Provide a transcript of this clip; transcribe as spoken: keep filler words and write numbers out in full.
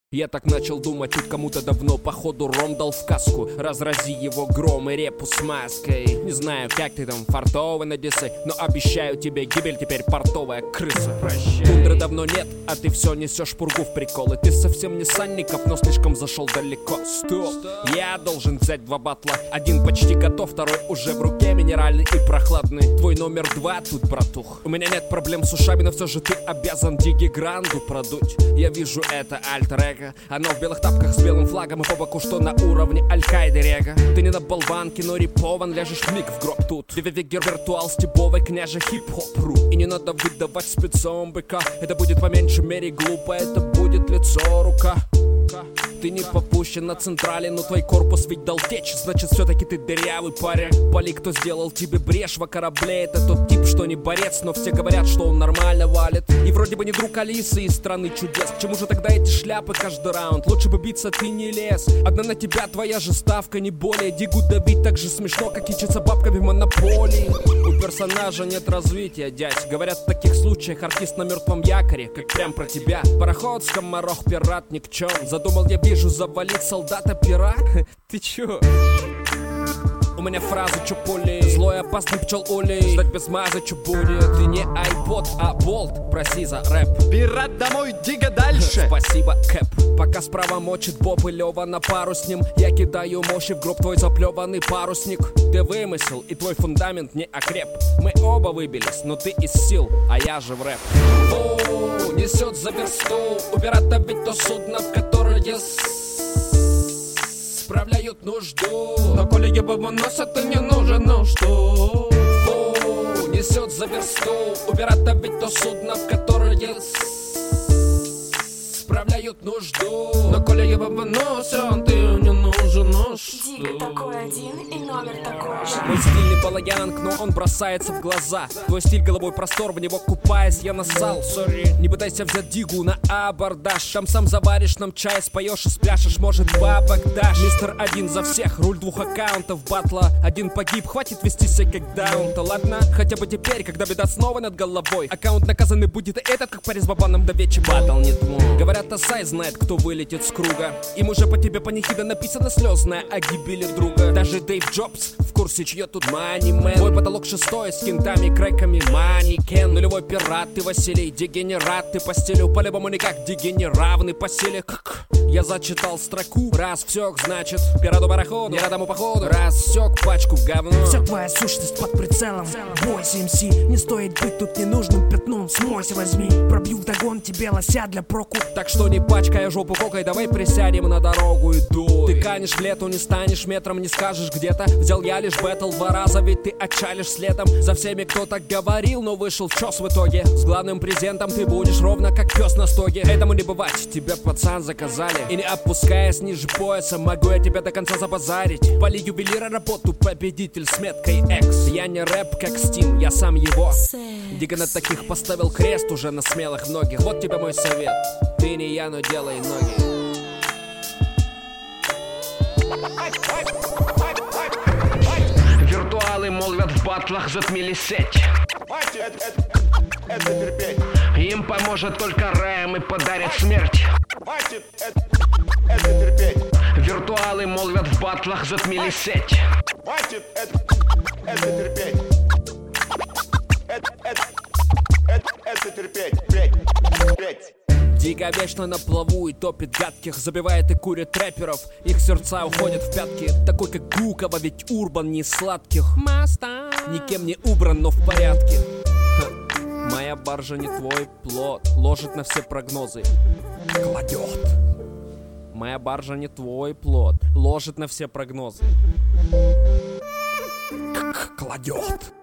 Я так начал думать, тут кому-то давно походу ром дал в каску. Разрази его гром и репу с маской. Не знаю, как ты там фартовый на Одессе, но обещаю тебе гибель теперь портовая крыса. Прощай. Тундры давно нет, а ты все несешь пургу в приколы. Ты совсем не Санников, но слишком зашел далеко. Стоп, я должен взять два батла. Один почти готов, второй уже в руке, минеральный и прохладный. Твой номер два тут, братух. У меня нет проблем с ушами, но все же ты обязан Диги Гранду продуть. Я вижу это альтер-эго. Оно в белых тапках с белым флагом и по боку, что на уровне Аль-Каиды рега. Ты не на болванке, но рипован, ляжешь вмиг в гроб тут. Вивигер виртуал стебовый, княже хип-хоп-ру. И не надо выдавать спецом быка. Это будет по меньшей мере глупо, это будет лицо, рука. Ты не попущен на централе, но твой корпус ведь дал течь. Значит, все-таки ты дырявый парень. Поли, кто сделал тебе брешь во корабле, это тот тип, что не борец, но все говорят, что он нормально валит. И вроде бы не друг Алисы из страны чудес. К чему же тогда эти шляпы каждый раунд? Лучше бы биться ты не лез. Одна на тебя твоя же ставка, не более. Дигу давить так же смешно, как ичиться бабками в монополии. У персонажа нет развития, дядь. Говорят, в таких случаях артист на мертвом якоре, как прям про тебя. Пароход, скоморох, пират, ни к чем. Задумал я вижу завалить солдата-пират. Ты чё? У меня фраза, чё пули. Злой опасный пчел улей. Ждать без маза, чё будет. Ты не айпод, а болт. Проси за рэп. Пират домой, дига дальше. Спасибо, Кэп. Пока справа мочит Боб и Лёва на пару с ним. Я кидаю мощи в гроб твой заплеванный парусник. Ты вымысел, и твой фундамент не окреп. Мы оба выбились, но ты из сил, а я же в рэп. О, несет за версту. У пирата ведь то судно, в которое справляют нужду. Но коли ебому носа, ты не нужен, ну что? Фу, несет за версту. У пирата ведь то судно, в которое справляют нужду. Но коли ебому носа, ты не нужен, ну что? Дига такой один и номер такой же. Мой стильный балаянг, но он бросается в глаза. Твой стиль головой простор, в него купаясь я нассал. Сори, не пытайся взять Дигу на абордаж. Там сам заваришь нам чай, споешь и спляшешь, может бабок дашь. Мистер один за всех, руль двух аккаунтов батла. Один погиб, хватит вести себя как даун-то, ладно? Хотя бы теперь, когда беда снова над головой, аккаунт наказанный будет этот, как парень с бабаном до вечи. Батл не твой. Говорят, Асай знает, кто вылетит с круга. Им уже по тебе панихида написано слезная о гибели друга. Даже Дэйв Джобс в курсе, чье тут мани мэн. Твой потолок шестой с кентами, крэками, манекен. Нулевой пират, ты Василий, дегенерат. Ты по стилю по-любому никак дегенеравный по силе. Я зачитал строку, раз всёк, значит пирату пароходу, не радому походу. Раз всёк, пачку в говно. Вся твоя сущность под прицелом. Бойся, эм си, не стоит быть тут ненужным пятном. Смойся, возьми, пробью вдогон тебе лося для проку. Так что не пачкай жопу кокой, давай присядем на дорогу и дуй. Ты канешь в лету, не станешь метром, не скажешь где-то. Взял я лишь бэтл два раза, ведь ты отчалишь следом за всеми, кто так говорил, но вышел в чёс в итоге. С главным презентом ты будешь ровно как пёс на стоге. Этому не бывать, тебя пацан заказали. И не опускаясь ниже пояса, могу я тебя до конца забазарить. Поли ювелира работу, победитель с меткой X. Я не рэп как Steam, я сам его. Дига на таких поставил крест уже на смелых многих. Вот тебе мой совет, ты не я, но делай ноги. Виртуалы молвят в батлах, затмили сеть. Это, это, это терпеть. Им поможет только рэм и подарит смерть. Хватит это, это терпеть. Виртуалы молвят в батлах, затмили сеть. Хватит это, это терпеть. Это, это, это, это терпеть. Петь, петь. Дига вечно на плаву и топит гадких. Забивает и курит рэперов, их сердца уходят в пятки. Такой как Гукова, ведь Урбан не из сладких. Маста никем не убран, но в порядке. Ха. Моя баржа не твой плод, ложит на все прогнозы, кладет. Моя баржа не твой плод, ложит на все прогнозы, кладет.